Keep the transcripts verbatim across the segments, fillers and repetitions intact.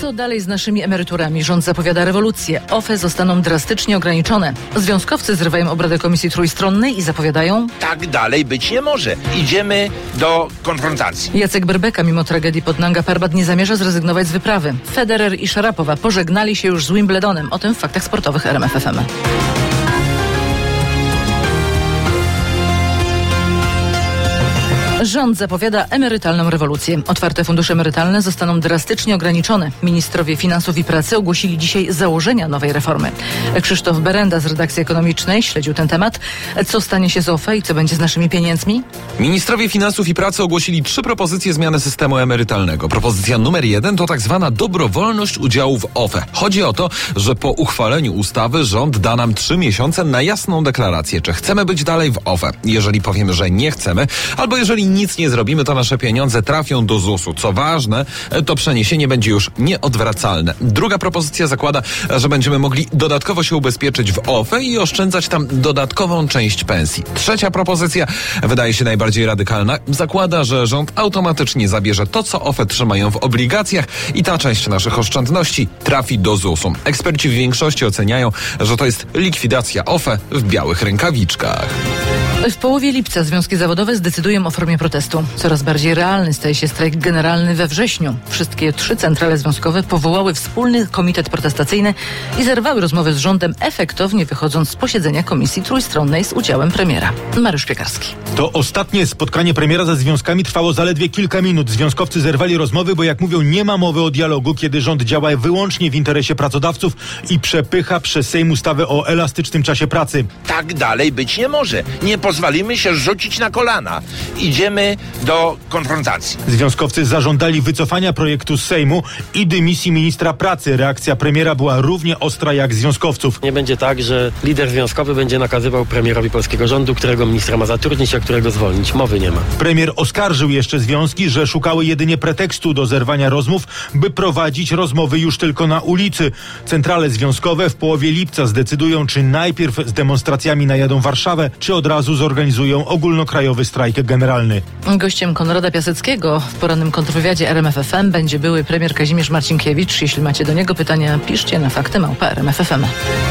Co dalej z naszymi emeryturami? Rząd zapowiada rewolucję. O F E zostaną drastycznie ograniczone. Związkowcy zrywają obrady Komisji Trójstronnej i zapowiadają... Tak dalej być nie może. Idziemy do konfrontacji. Jacek Berbeka mimo tragedii pod Nanga Parbat nie zamierza zrezygnować z wyprawy. Federer i Szarapowa pożegnali się już z Wimbledonem. O tym w Faktach Sportowych R M F F M. Rząd zapowiada emerytalną rewolucję. Otwarte fundusze emerytalne zostaną drastycznie ograniczone. Ministrowie Finansów i Pracy ogłosili dzisiaj założenia nowej reformy. Krzysztof Berenda z redakcji ekonomicznej śledził ten temat. Co stanie się z O F E i co będzie z naszymi pieniędzmi? Ministrowie Finansów i Pracy ogłosili trzy propozycje zmiany systemu emerytalnego. Propozycja numer jeden to tak zwana dobrowolność udziału w O F E. Chodzi o to, że po uchwaleniu ustawy rząd da nam trzy miesiące na jasną deklarację, czy chcemy być dalej w O F E. Jeżeli powiemy, że nie chcemy, albo jeżeli nic nie zrobimy, to nasze pieniądze trafią do Z U S u. Co ważne, to przeniesienie będzie już nieodwracalne. Druga propozycja zakłada, że będziemy mogli dodatkowo się ubezpieczyć w O F E i oszczędzać tam dodatkową część pensji. Trzecia propozycja wydaje się najbardziej radykalna. Zakłada, że rząd automatycznie zabierze to, co O F E trzymają w obligacjach i ta część naszych oszczędności trafi do Z U S u. Eksperci w większości oceniają, że to jest likwidacja O F E w białych rękawiczkach. W połowie lipca związki zawodowe zdecydują o formie protestu. Coraz bardziej realny staje się strajk generalny we wrześniu. Wszystkie trzy centrale związkowe powołały wspólny komitet protestacyjny i zerwały rozmowy z rządem, efektownie wychodząc z posiedzenia Komisji Trójstronnej z udziałem premiera. Mariusz Piekarski. To ostatnie spotkanie premiera ze związkami trwało zaledwie kilka minut. Związkowcy zerwali rozmowy, bo jak mówią, nie ma mowy o dialogu, kiedy rząd działa wyłącznie w interesie pracodawców i przepycha przez Sejm ustawę o elastycznym czasie pracy. Tak dalej być nie może. Nie pozwolimy się rzucić na kolana. Idziemy do konfrontacji. Związkowcy zażądali wycofania projektu z Sejmu i dymisji ministra pracy. Reakcja premiera była równie ostra jak związkowców. Nie będzie tak, że lider związkowy będzie nakazywał premierowi polskiego rządu, którego ministra ma zatrudnić, a którego zwolnić. Mowy nie ma. Premier oskarżył jeszcze związki, że szukały jedynie pretekstu do zerwania rozmów, by prowadzić rozmowy już tylko na ulicy. Centrale związkowe w połowie lipca zdecydują, czy najpierw z demonstracjami najadą Warszawę, czy od razu zorganizują ogólnokrajowy strajk generalny. Gościem Konrada Piaseckiego w porannym kontrwywiadzie R M F F M będzie były premier Kazimierz Marcinkiewicz. Jeśli macie do niego pytania, piszcie na fakty małpa R M F F M.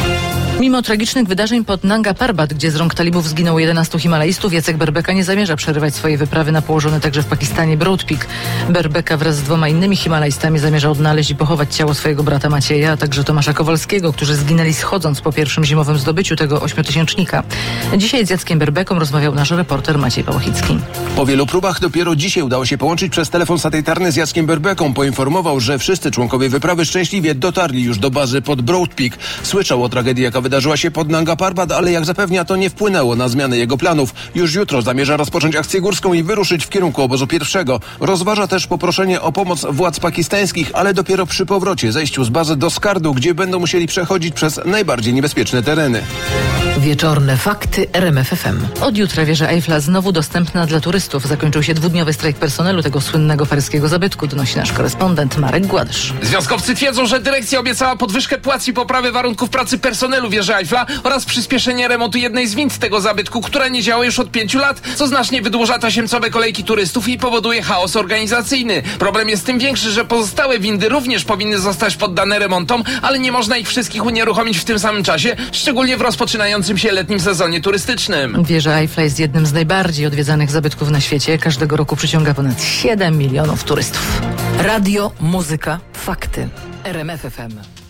Mimo tragicznych wydarzeń pod Nanga Parbat, gdzie z rąk talibów zginęło jedenastu himalaistów, Jacek Berbeka nie zamierza przerywać swojej wyprawy na położony także w Pakistanie Broad Peak. Berbeka wraz z dwoma innymi himalaistami zamierza odnaleźć i pochować ciało swojego brata Macieja, a także Tomasza Kowalskiego, którzy zginęli schodząc po pierwszym zimowym zdobyciu tego ośmiotysięcznika. Dzisiaj z Jackiem Berbeką rozmawiał nasz reporter Maciej Pałachicki. Po wielu próbach dopiero dzisiaj udało się połączyć przez telefon satelitarny z Jackiem Berbeką. Poinformował, że wszyscy członkowie wyprawy szczęśliwie dotarli już do bazy pod Broad Peak. Słyszał o tragedii, jaka wydarzyła się pod Nanga Parbat, ale jak zapewnia, to nie wpłynęło na zmianę jego planów. Już jutro zamierza rozpocząć akcję górską i wyruszyć w kierunku obozu pierwszego. Rozważa też poproszenie o pomoc władz pakistańskich, ale dopiero przy powrocie, zejściu z bazy do Skardu, gdzie będą musieli przechodzić przez najbardziej niebezpieczne tereny. Wieczorne fakty R M F F M. Od jutra wieża Eiffla znowu dostępna dla turystów. Zakończył się dwudniowy strajk personelu tego słynnego paryskiego zabytku, donosi nasz korespondent Marek Gładysz. Związkowcy twierdzą, że dyrekcja obiecała podwyżkę płac i poprawę warunków pracy personelu wieży Eiffla oraz przyspieszenie remontu jednej z wind tego zabytku, która nie działa już od pięciu lat, co znacznie wydłuża tasiemcowe kolejki turystów i powoduje chaos organizacyjny. Problem jest tym większy, że pozostałe windy również powinny zostać poddane remontom, ale nie można ich wszystkich unieruchomić w tym samym czasie, szczególnie w rozpoczynającym się letnim sezonie turystycznym. Wieża Eiffla jest jednym z najbardziej odwiedzanych zabytków na świecie. Każdego roku przyciąga ponad siedem milionów turystów. Radio, muzyka, fakty. R M F F M.